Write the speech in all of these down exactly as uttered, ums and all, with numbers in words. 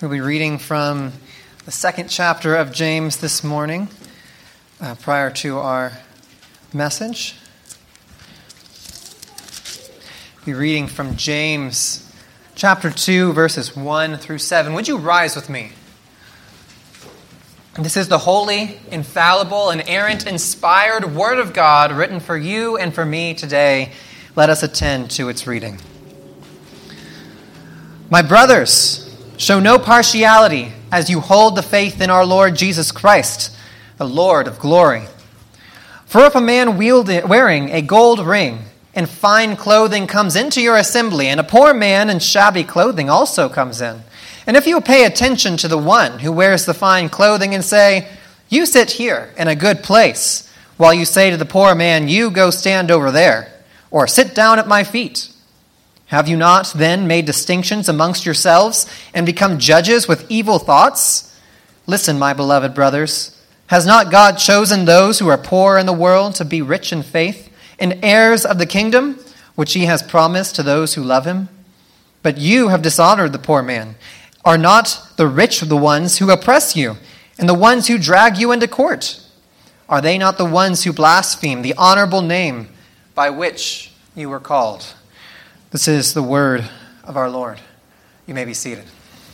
We'll be reading from the second chapter of James this morning, uh, prior to our message. We'll be reading from James chapter two, verses one through seven. Would you rise with me? This is the holy, infallible, inerrant, inspired Word of God written for you and for me today. Let us attend to its reading. My brothers, show no partiality as you hold the faith in our Lord Jesus Christ, the Lord of glory. For if a man wielding, wearing a gold ring and fine clothing comes into your assembly, and a poor man in shabby clothing also comes in, and if you pay attention to the one who wears the fine clothing and say, "You sit here in a good place," while you say to the poor man, "You go stand over there," or "Sit down at my feet," have you not then made distinctions amongst yourselves and become judges with evil thoughts? Listen, my beloved brothers, has not God chosen those who are poor in the world to be rich in faith and heirs of the kingdom, which he has promised to those who love him? But you have dishonored the poor man. Are not the rich the ones who oppress you and the ones who drag you into court? Are they not the ones who blaspheme the honorable name by which you were called? This is the word of our Lord. You may be seated.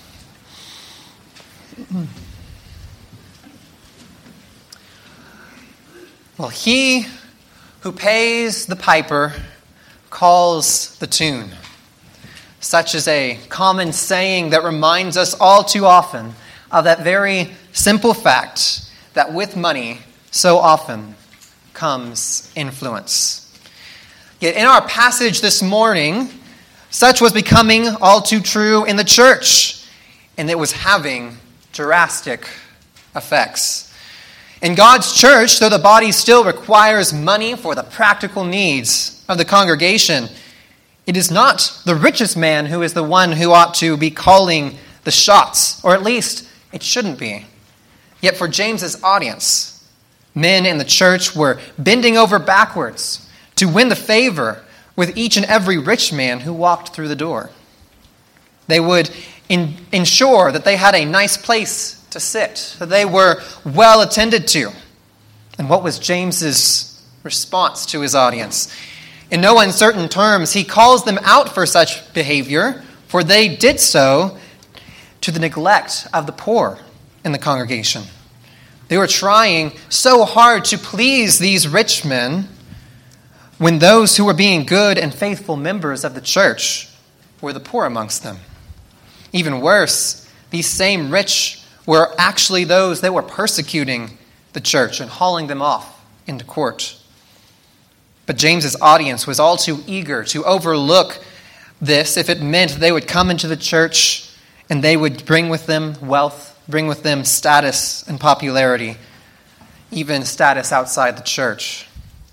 Well, he who pays the piper calls the tune. Such is a common saying that reminds us all too often of that very simple fact that with money so often comes influence. Yet in our passage this morning, such was becoming all too true in the church, and it was having drastic effects. In God's church, though the body still requires money for the practical needs of the congregation, it is not the richest man who is the one who ought to be calling the shots, or at least it shouldn't be. Yet for James's audience, men in the church were bending over backwards to win the favor with each and every rich man who walked through the door. They would in, ensure that they had a nice place to sit, that they were well attended to. And what was James's response to his audience? In no uncertain terms, he calls them out for such behavior, for they did so to the neglect of the poor in the congregation. They were trying so hard to please these rich men when those who were being good and faithful members of the church were the poor amongst them. Even worse, these same rich were actually those that were persecuting the church and hauling them off into court. But James's audience was all too eager to overlook this if it meant they would come into the church and they would bring with them wealth, bring with them status and popularity, even status outside the church.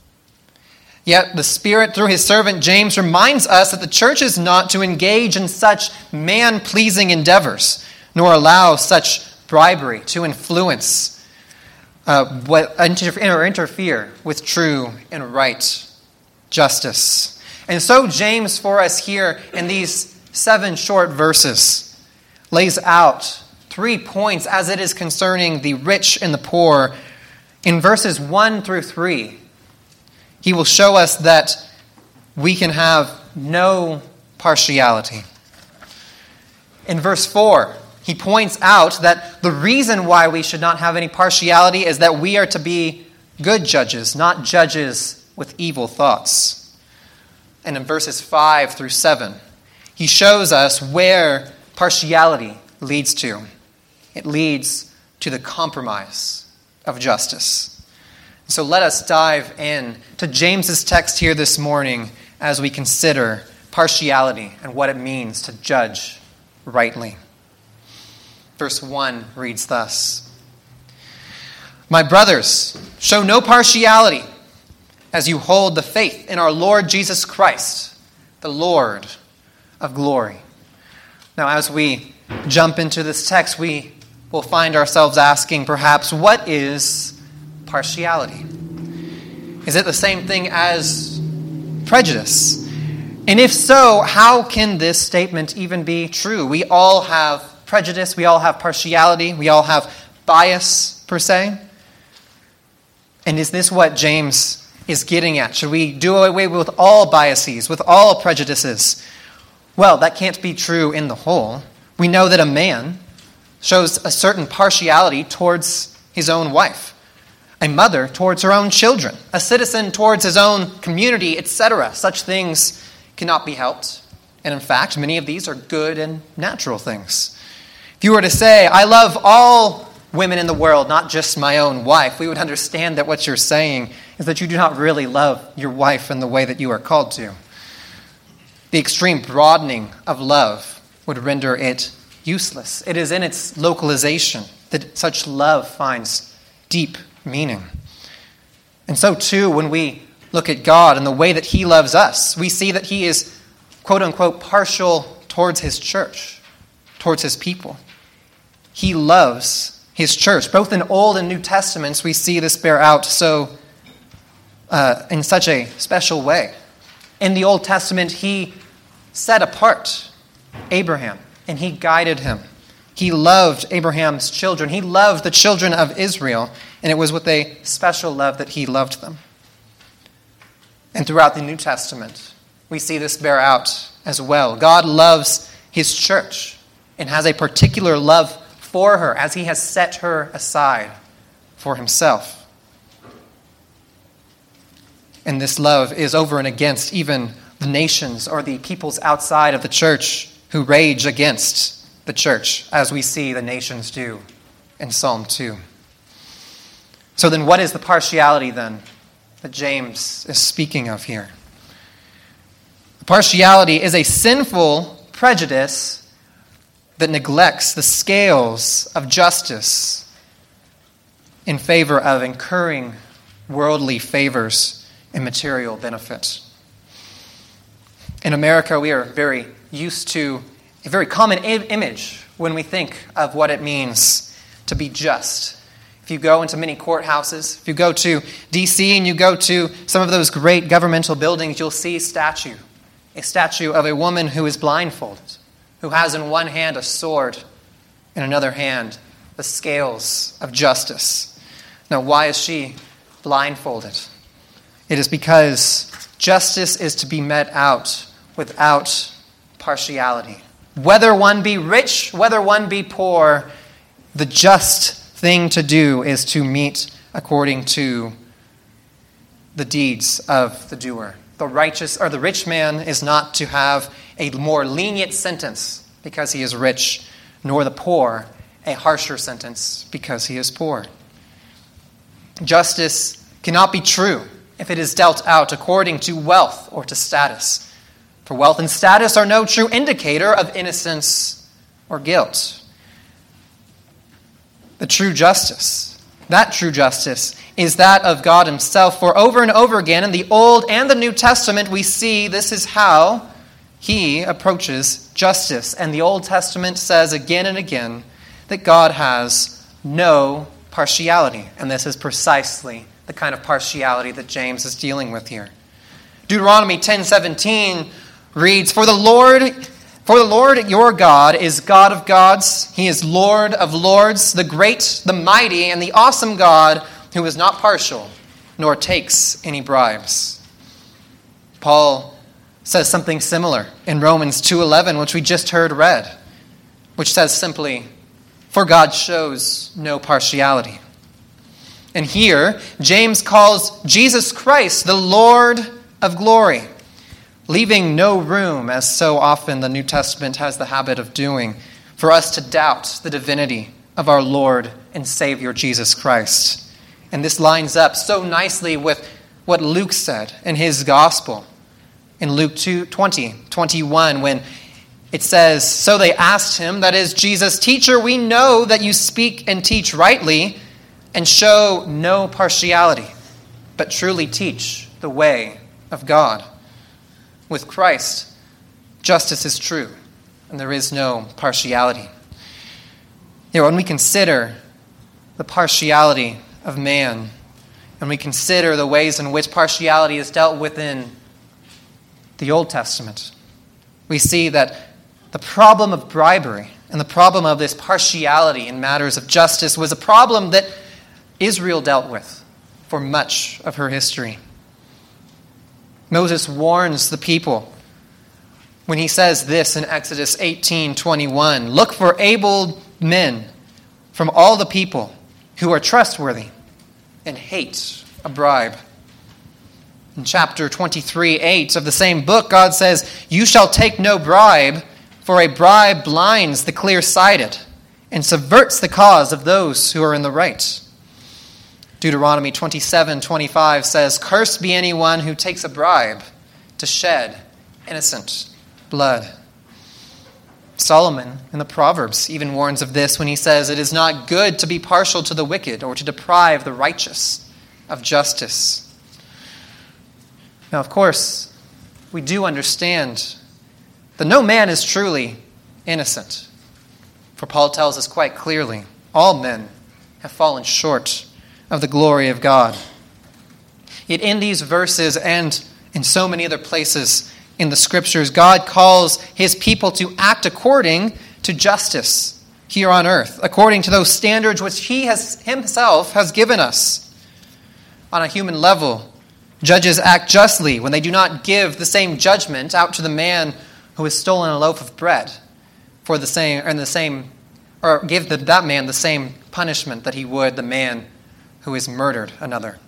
Yet the Spirit, through his servant James, reminds us that the church is not to engage in such man-pleasing endeavors, nor allow such bribery to influence uh, what, or interfere with true and right justice. And so James, for us here in these seven short verses, lays out three points as it is concerning the rich and the poor. In verses one through three, he will show us that we can have no partiality. In verse four, he points out that the reason why we should not have any partiality is that we are to be good judges, not judges with evil thoughts. And in verses five through seven, he shows us where partiality leads to. It leads to the compromise of justice. So let us dive in to James's text here this morning as we consider partiality and what it means to judge rightly. Verse one reads thus: My brothers, show no partiality as you hold the faith in our Lord Jesus Christ, the Lord of glory. Now, as we jump into this text, we will find ourselves asking perhaps, what is partiality? Is it the same thing as prejudice? And if so, how can this statement even be true? We all have prejudice. We all have partiality. We all have bias, per se. And is this what James is getting at? Should we do away with all biases, with all prejudices? Well, that can't be true in the whole. We know that a man shows a certain partiality towards his own wife, a mother towards her own children, a citizen towards his own community, et cetera. Such things cannot be helped. And in fact, many of these are good and natural things. If you were to say, I love all women in the world, not just my own wife, we would understand that what you're saying is that you do not really love your wife in the way that you are called to. The extreme broadening of love would render it useless. It is in its localization that such love finds deep meaning. And so too, when we look at God and the way that he loves us, we see that he is, quote unquote, partial towards his church, towards his people. He loves his church. Both in Old and New Testaments, we see this bear out so uh, in such a special way. In the Old Testament, he set apart Abraham, and he guided him. He loved Abraham's children. He loved the children of Israel, and it was with a special love that he loved them. And throughout the New Testament, we see this bear out as well. God loves his church and has a particular love for her as he has set her aside for himself. And this love is over and against even the nations or the peoples outside of the church who rage against the church, as we see the nations do in Psalm two. So then what is the partiality then that James is speaking of here? Partiality is a sinful prejudice that neglects the scales of justice in favor of incurring worldly favors and material benefit. In America, we are very used to a very common i- image when we think of what it means to be just. If you go into many courthouses, if you go to D C and you go to some of those great governmental buildings, you'll see a statue, a statue of a woman who is blindfolded, who has in one hand a sword, in another hand the scales of justice. Now, why is she blindfolded? It is because justice is to be met out without partiality. Whether one be rich, whether one be poor, the just thing to do is to meet according to the deeds of the doer. The righteous or the rich man is not to have a more lenient sentence because he is rich, nor the poor a harsher sentence because he is poor. Justice cannot be true if it is dealt out according to wealth or to status. For wealth and status are no true indicator of innocence or guilt. The true justice, that true justice, is that of God himself. For over and over again in the Old and the New Testament, we see this is how he approaches justice. And the Old Testament says again and again that God has no partiality. And this is precisely the kind of partiality that James is dealing with here. Deuteronomy ten seventeen reads, For the Lord, for the Lord your God is God of gods. He is Lord of lords, the great, the mighty, and the awesome God who is not partial, nor takes any bribes. Paul says something similar in Romans two eleven, which we just heard read, which says simply, For God shows no partiality. And here, James calls Jesus Christ the Lord of glory, leaving no room, as so often the New Testament has the habit of doing, for us to doubt the divinity of our Lord and Savior Jesus Christ. And this lines up so nicely with what Luke said in his gospel. In Luke two twenty, twenty-one, when it says, So they asked him, that is Jesus, Teacher, we know that you speak and teach rightly and show no partiality, but truly teach the way of God. With Christ, justice is true, and there is no partiality. You know, when we consider the partiality of man, and we consider the ways in which partiality is dealt with in the Old Testament, we see that the problem of bribery And the problem of this partiality in matters of justice was a problem that Israel dealt with for much of her history. Moses warns the people when he says this in Exodus eighteen twenty-one, "Look for able men from all the people who are trustworthy and hate a bribe." In chapter twenty-three, eight of the same book, God says, "You shall take no bribe, for a bribe blinds the clear-sighted and subverts the cause of those who are in the right." Deuteronomy twenty-seven twenty-five says, "Cursed be anyone who takes a bribe to shed innocent blood." Solomon in the Proverbs even warns of this when he says, "It is not good to be partial to the wicked or to deprive the righteous of justice." Now, of course, we do understand that no man is truly innocent. For Paul tells us quite clearly, all men have fallen short of the glory of God. Yet in these verses and in so many other places in the Scriptures, God calls his people to act according to justice here on earth, according to those standards which he has himself has given us. On a human level, judges act justly when they do not give the same judgment out to the man who has stolen a loaf of bread for the same, or the same, or give the, that man the same punishment that he would the man who has murdered another.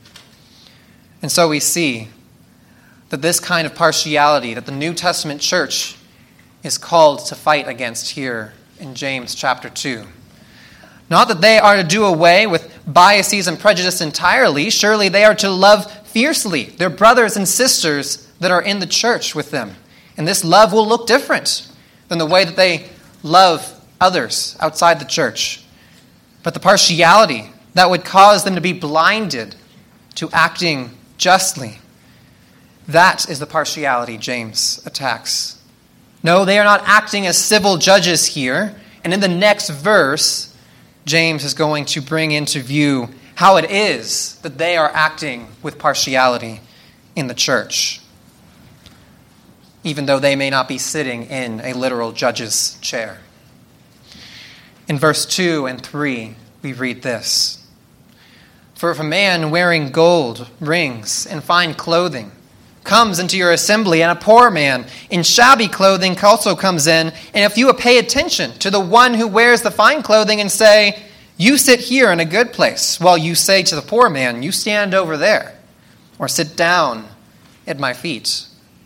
And so we see that this kind of partiality that the New Testament church is called to fight against here in James chapter two. Not that they are to do away with biases and prejudice entirely. Surely they are to love fiercely their brothers and sisters that are in the church with them. And this love will look different than the way that they love others outside the church. But the partiality that would cause them to be blinded to acting justly, that is the partiality James attacks. No, they are not acting as civil judges here. And in the next verse, James is going to bring into view how it is that they are acting with partiality in the church, even though they may not be sitting in a literal judge's chair. In verse two and three, we read this: "For if a man wearing gold rings and fine clothing comes into your assembly, and a poor man in shabby clothing also comes in, and if you pay attention to the one who wears the fine clothing and say, 'You sit here in a good place,' while you say to the poor man, 'You stand over there,' or 'Sit down at my feet.'"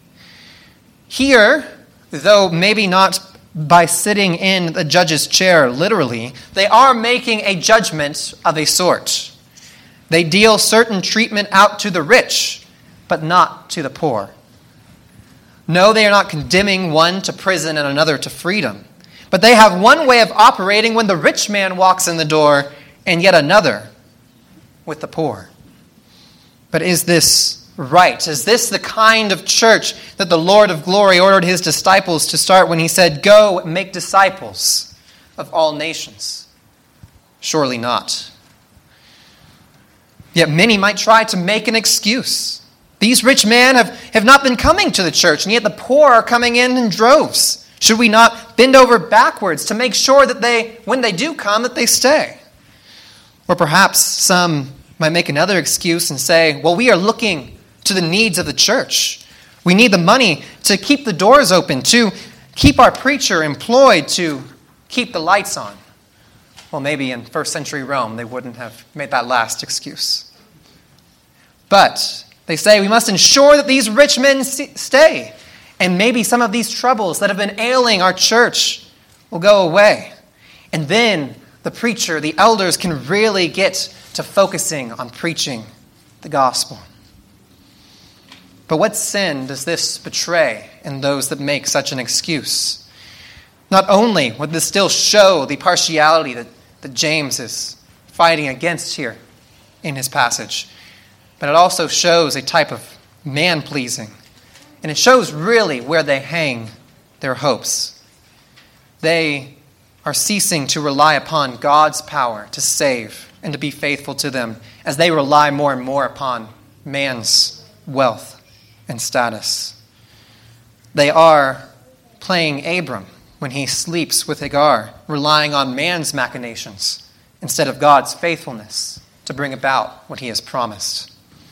Here, though maybe not by sitting in the judge's chair literally, they are making a judgment of a sort. They deal certain treatment out to the rich, but not to the poor. No, they are not condemning one to prison and another to freedom. But they have one way of operating when the rich man walks in the door, and yet another with the poor. But is this right? Is this the kind of church that the Lord of glory ordered his disciples to start when he said, "Go and make disciples of all nations"? Surely not. Yet many might try to make an excuse. These rich men have, have not been coming to the church, and yet the poor are coming in in droves. Should we not bend over backwards to make sure that they, when they do come, that they stay? Or perhaps some might make another excuse and say, well, we are looking to the needs of the church. We need the money to keep the doors open, to keep our preacher employed, to keep the lights on. Well, maybe in first century Rome, they wouldn't have made that last excuse. But they say we must ensure that these rich men stay. And maybe some of these troubles that have been ailing our church will go away. And then the preacher, the elders, can really get to focusing on preaching the gospel. But what sin does this betray in those that make such an excuse? Not only would this still show the partiality that, that James is fighting against here in his passage, but it also shows a type of man-pleasing. And it shows really where they hang their hopes. They are ceasing to rely upon God's power to save and to be faithful to them as they rely more and more upon man's wealth and status. They are playing Abram when he sleeps with Hagar, relying on man's machinations instead of God's faithfulness to bring about what he has promised.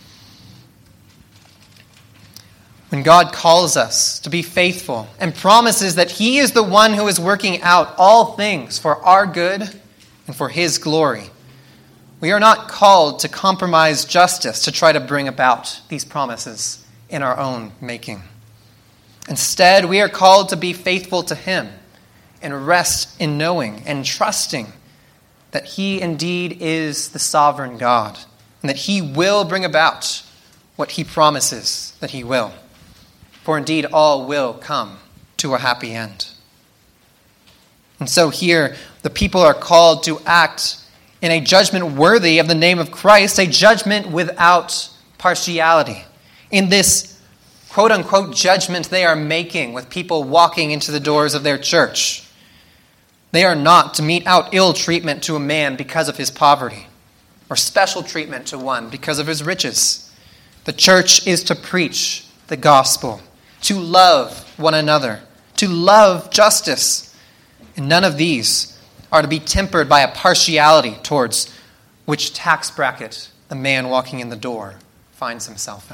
When God calls us to be faithful and promises that he is the one who is working out all things for our good and for his glory, we are not called to compromise justice to try to bring about these promises in our own making. Instead, we are called to be faithful to him and rest in knowing and trusting that he indeed is the sovereign God and that he will bring about what he promises that he will. For indeed, all will come to a happy end. And so here, the people are called to act in a judgment worthy of the name of Christ, a judgment without partiality. In this quote-unquote judgment they are making with people walking into the doors of their church, they are not to mete out ill treatment to a man because of his poverty, or special treatment to one because of his riches. The church is to preach the gospel, to love one another, to love justice. And none of these are to be tempered by a partiality towards which tax bracket the man walking in the door finds himself in.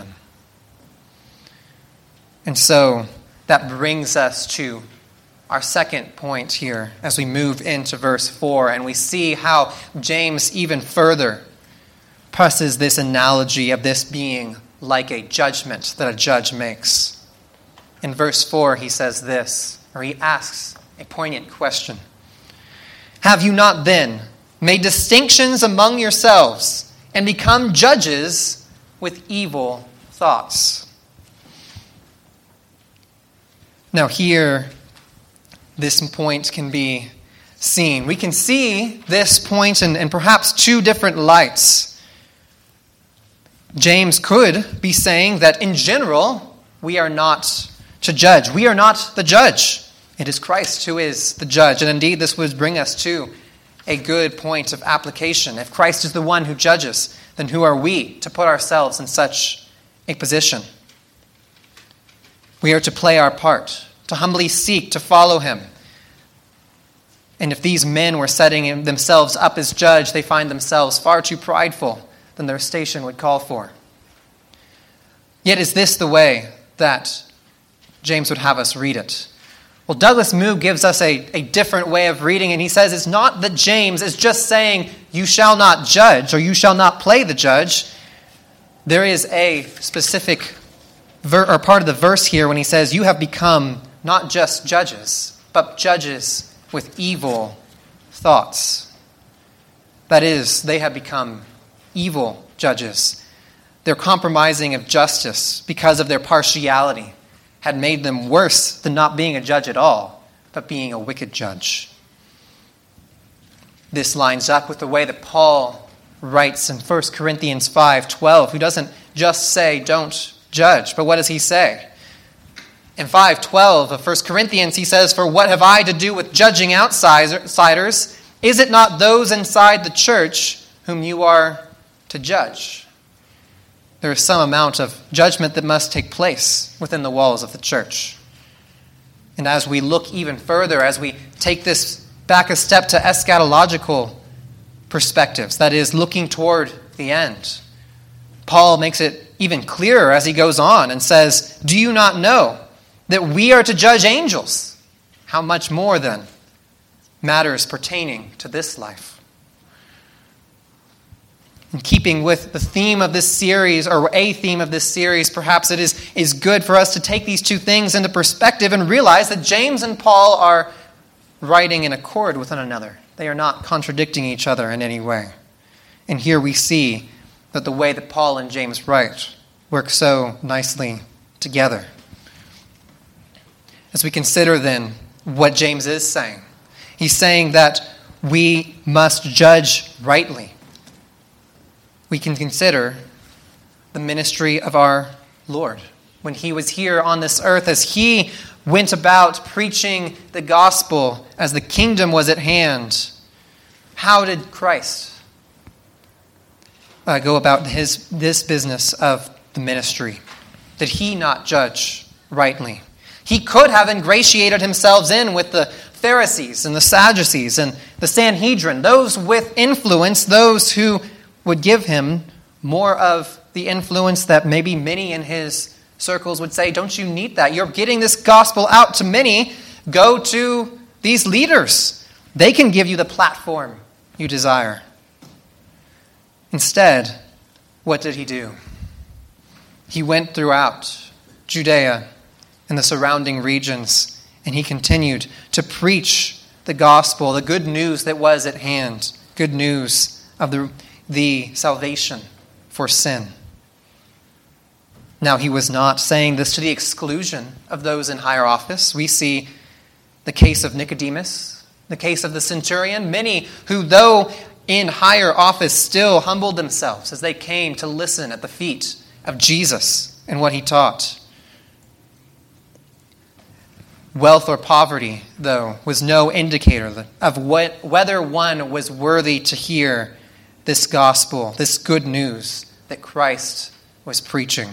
And so that brings us to our second point here as we move into verse four, and we see how James even further presses this analogy of this being like a judgment that a judge makes. In verse four, he says this, or he asks a poignant question. Have you not then made distinctions among yourselves and become judges with evil thoughts? Now here, this point can be seen. We can see this point in, in perhaps two different lights. James could be saying that in general, we are not to judge. We are not the judge. It is Christ who is the judge. And indeed, this would bring us to a good point of application. If Christ is the one who judges, then who are we to put ourselves in such a position? We are to play our part, to humbly seek to follow him. And if these men were setting themselves up as judge, they find themselves far too prideful than their station would call for. Yet is this the way that James would have us read it? Well, Douglas Moo gives us a, a different way of reading, and he says it's not that James is just saying, you shall not judge, or you shall not play the judge. There is a specific ver- or part of the verse here when he says, you have become not just judges, but judges with evil thoughts. That is, they have become evil judges. Their compromising of justice because of their partiality had made them worse than not being a judge at all, but being a wicked judge. This lines up with the way that Paul writes in First Corinthians five twelve, who doesn't just say, don't judge, but what does he say? In five twelve of First Corinthians, he says, for what have I to do with judging outsiders? Is it not those inside the church whom you are to judge? There is some amount of judgment that must take place within the walls of the church. And as we look even further, as we take this back a step to eschatological perspectives, that is, looking toward the end, Paul makes it even clearer as he goes on and says, do you not know that we are to judge angels? How much more then matters pertaining to this life? In keeping with the theme of this series, or a theme of this series, perhaps it is, is good for us to take these two things into perspective and realize that James and Paul are writing in accord with one another. They are not contradicting each other in any way. And here we see that the way that Paul and James write work so nicely together. As we consider then what James is saying, he's saying that we must judge rightly. We can consider the ministry of our Lord when he was here on this earth, as he went about preaching the gospel as the kingdom was at hand. How did Christ uh, go about his this business of the ministry? Did he not judge rightly? He could have ingratiated himself in with the Pharisees and the Sadducees and the Sanhedrin, those with influence, those who would give him more of the influence that maybe many in his circles would say, don't you need that? You're getting this gospel out to many. Go to these leaders. They can give you the platform you desire. Instead, what did he do? He went throughout Judea and the surrounding regions, and he continued to preach the gospel, the good news that was at hand, good news of the, the salvation for sin. Now, he was not saying this to the exclusion of those in higher office. We see the case of Nicodemus, the case of the centurion, many who, though in higher office, still humbled themselves as they came to listen at the feet of Jesus and what he taught. Wealth or poverty, though, was no indicator of what, whether one was worthy to hear this gospel, this good news that Christ was preaching.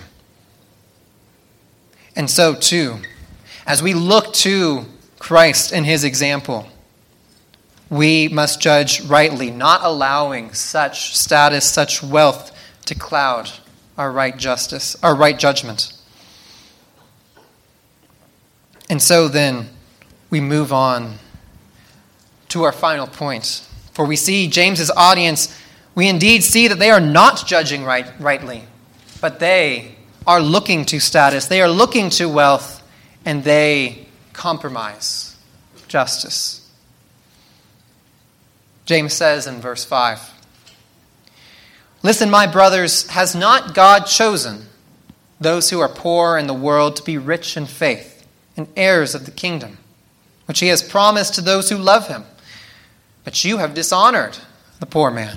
And so, too, as we look to Christ and his example, we must judge rightly, not allowing such status, such wealth to cloud our right justice, our right judgment. And so then, we move on to our final point. For we see James's audience, we indeed see that they are not judging right, rightly, but they are looking to status, they are looking to wealth, and they compromise justice. James says in verse five, "Listen, my brothers, has not God chosen those who are poor in the world to be rich in faith and heirs of the kingdom, which he has promised to those who love him? But you have dishonored the poor man."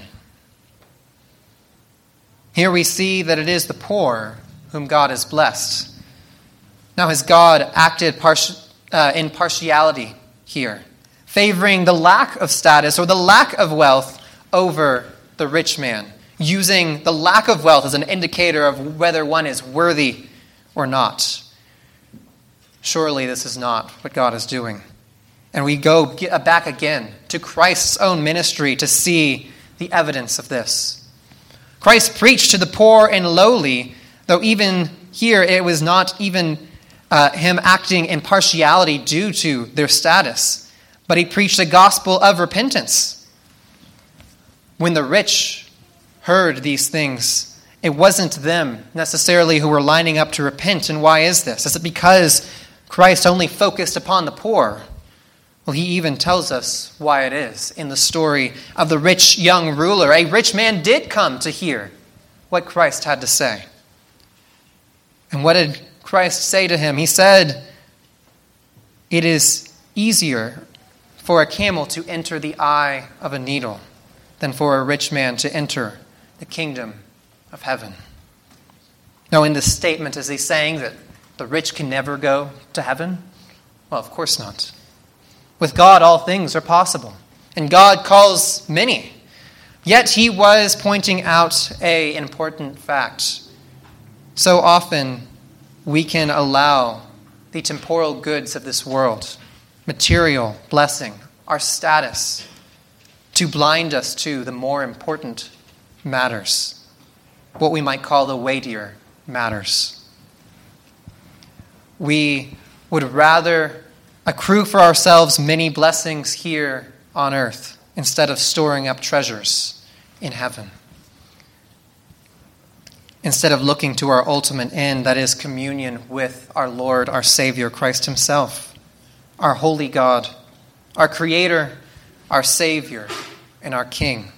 Here we see that it is the poor whom God has blessed. Now, has God acted partial, uh, in partiality here, favoring the lack of status or the lack of wealth over the rich man, using the lack of wealth as an indicator of whether one is worthy or not? Surely this is not what God is doing. And we go back again to Christ's own ministry to see the evidence of this. Christ preached to the poor and lowly, though even here it was not even uh, him acting in partiality due to their status, but he preached a gospel of repentance. When the rich heard these things, it wasn't them necessarily who were lining up to repent. And why is this? Is it because Christ only focused upon the poor? Well, he even tells us why it is in the story of the rich young ruler. A rich man did come to hear what Christ had to say. And what did Christ say to him? He said, "It is easier for a camel to enter the eye of a needle than for a rich man to enter the kingdom of heaven." Now, in this statement, is he saying that the rich can never go to heaven? Well, of course not. With God, all things are possible, and God calls many. Yet he was pointing out an important fact. So often we can allow the temporal goods of this world, material blessing, our status, to blind us to the more important matters, what we might call the weightier matters. We would rather accrue for ourselves many blessings here on earth instead of storing up treasures in heaven. Instead of looking to our ultimate end, that is communion with our Lord, our Savior, Christ himself, our holy God, our Creator, our Savior, and our King.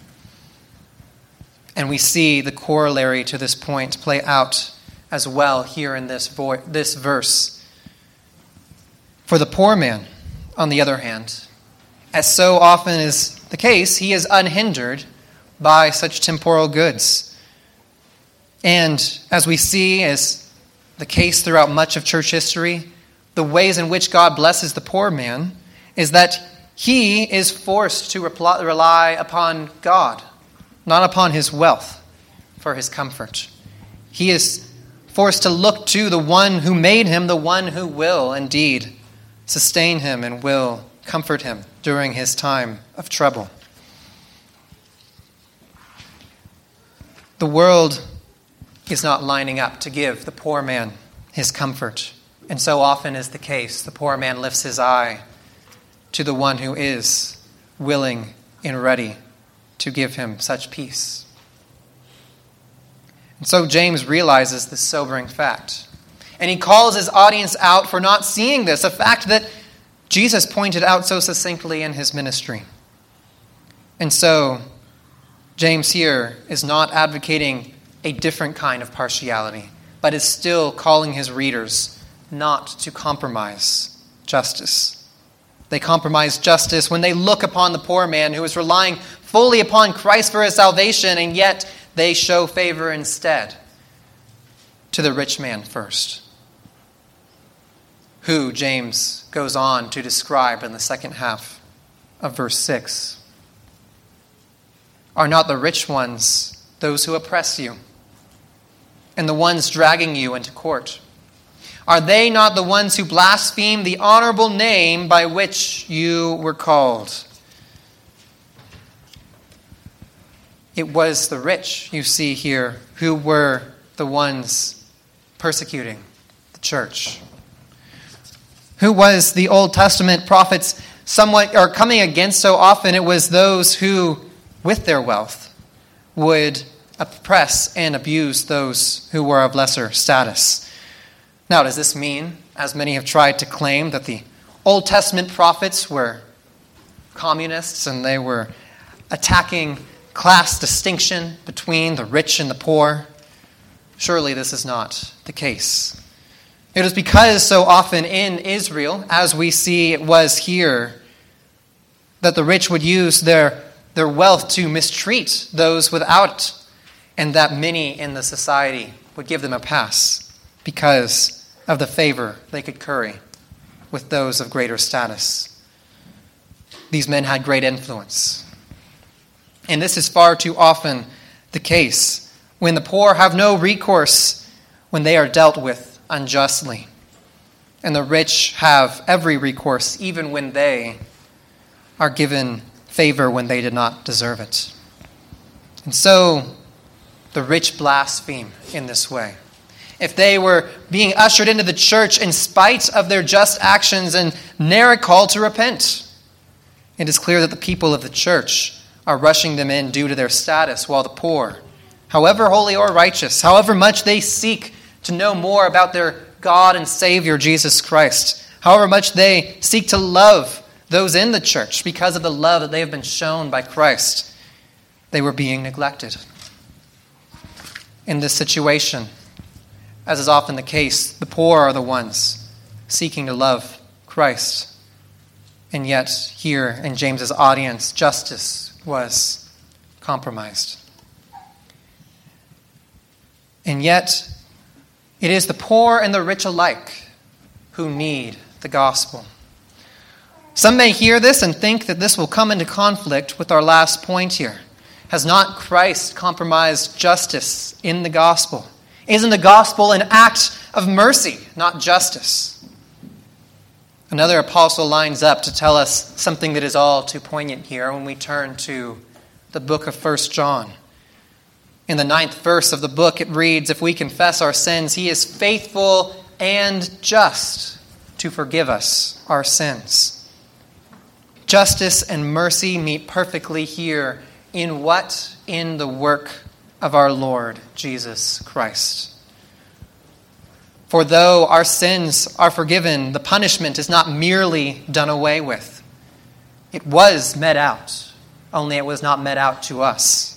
And we see the corollary to this point play out as well here in this, vo- this verse. For the poor man, on the other hand, as so often is the case, he is unhindered by such temporal goods. And as we see as the case throughout much of church history, the ways in which God blesses the poor man is that he is forced to rely upon God, not upon his wealth for his comfort. He is forced to look to the one who made him, the one who will indeed sustain him and will comfort him during his time of trouble. The world is not lining up to give the poor man his comfort. And so often is the case. The poor man lifts his eye to the one who is willing and ready to give him such peace. And so James realizes this sobering fact. And he calls his audience out for not seeing this, a fact that Jesus pointed out so succinctly in his ministry. And so James here is not advocating a different kind of partiality, but is still calling his readers not to compromise justice. They compromise justice when they look upon the poor man who is relying fully upon Christ for his salvation, and yet they show favor instead to the rich man first, who James goes on to describe in the second half of verse six. Are not the rich ones those who oppress you, and the ones dragging you into court? Are they not the ones who blaspheme the honorable name by which you were called? It was the rich, you see here, who were the ones persecuting the church. Who was the Old Testament prophets somewhat or coming against so often? It was those who, with their wealth, would oppress and abuse those who were of lesser status. Now, does this mean, as many have tried to claim, that the Old Testament prophets were communists and they were attacking class distinction between the rich and the poor? Surely this is not the case. It was because so often in Israel, as we see it was here, that the rich would use their, their wealth to mistreat those without, and that many in the society would give them a pass because of the favor they could curry with those of greater status. These men had great influence. And this is far too often the case when the poor have no recourse when they are dealt with unjustly, and the rich have every recourse even when they are given favor when they did not deserve it. And so the rich blaspheme in this way. If they were being ushered into the church in spite of their just actions and ne'er a call to repent, it is clear that the people of the church are rushing them in due to their status, while the poor, however holy or righteous, however much they seek to know more about their God and Savior, Jesus Christ, however much they seek to love those in the church because of the love that they have been shown by Christ, they were being neglected. In this situation, as is often the case, the poor are the ones seeking to love Christ. And yet, here in James's audience, justice was compromised. And yet, it is the poor and the rich alike who need the gospel. Some may hear this and think that this will come into conflict with our last point here. Has not Christ compromised justice in the gospel? Isn't the gospel an act of mercy, not justice? Another apostle lines up to tell us something that is all too poignant here when we turn to the book of First John. In the ninth verse of the book, it reads, "If we confess our sins, he is faithful and just to forgive us our sins." Justice and mercy meet perfectly here in what? In the work of our Lord Jesus Christ. For though our sins are forgiven, the punishment is not merely done away with. It was met out, only it was not met out to us.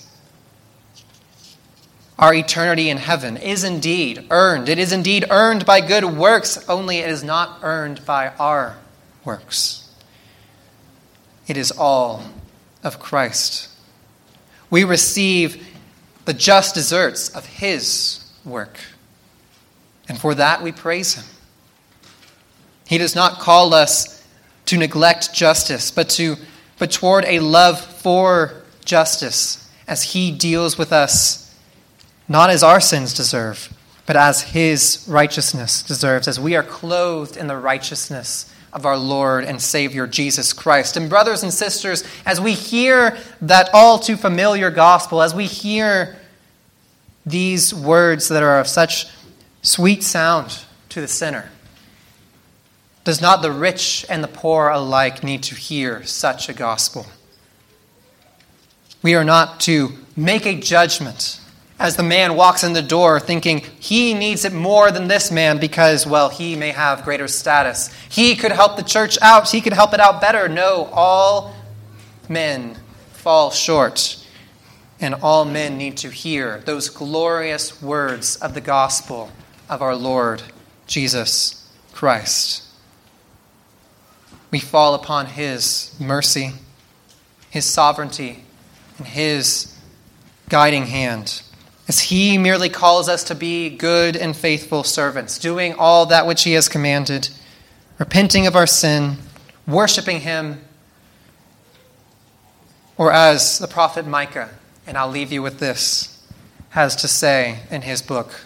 Our eternity in heaven is indeed earned. It is indeed earned by good works, only it is not earned by our works. It is all of Christ. We receive the just deserts of his work. And for that we praise him. He does not call us to neglect justice, but to but toward a love for justice as he deals with us not as our sins deserve, but as his righteousness deserves, as we are clothed in the righteousness of our Lord and Savior Jesus Christ. And brothers and sisters, as we hear that all too familiar gospel, as we hear these words that are of such sweet sound to the sinner, does not the rich and the poor alike need to hear such a gospel? We are not to make a judgment as the man walks in the door thinking he needs it more than this man because, well, he may have greater status. He could help the church out. He could help it out better. No, all men fall short, and all men need to hear those glorious words of the gospel of our Lord Jesus Christ. We fall upon his mercy, his sovereignty, and his guiding hand, as he merely calls us to be good and faithful servants, doing all that which he has commanded, repenting of our sin, worshiping him, or as the prophet Micah, and I'll leave you with this, has to say in his book,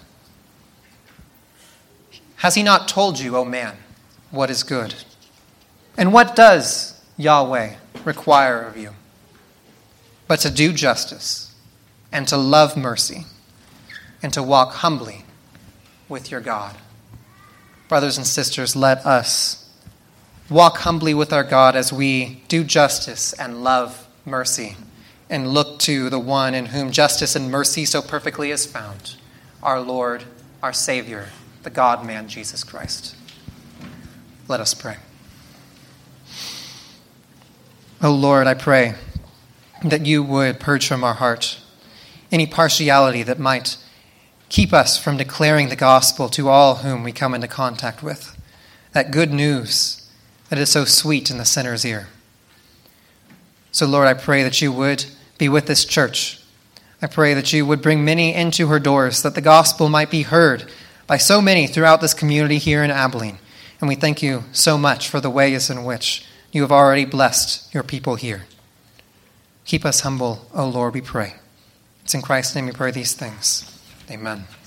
has he not told you, O man, what is good? And what does Yahweh require of you? But to do justice, and to love mercy, and to walk humbly with your God. Brothers and sisters, let us walk humbly with our God as we do justice and love mercy, and look to the one in whom justice and mercy so perfectly is found, our Lord, our Savior, the God-man, Jesus Christ. Let us pray. O Lord, I pray that you would purge from our heart any partiality that might keep us from declaring the gospel to all whom we come into contact with, that good news that is so sweet in the sinner's ear. So, Lord, I pray that you would be with this church. I pray that you would bring many into her doors, that the gospel might be heard by so many throughout this community here in Abilene. And we thank you so much for the ways in which you have already blessed your people here. Keep us humble, O Lord, we pray. It's in Christ's name we pray these things. Amen.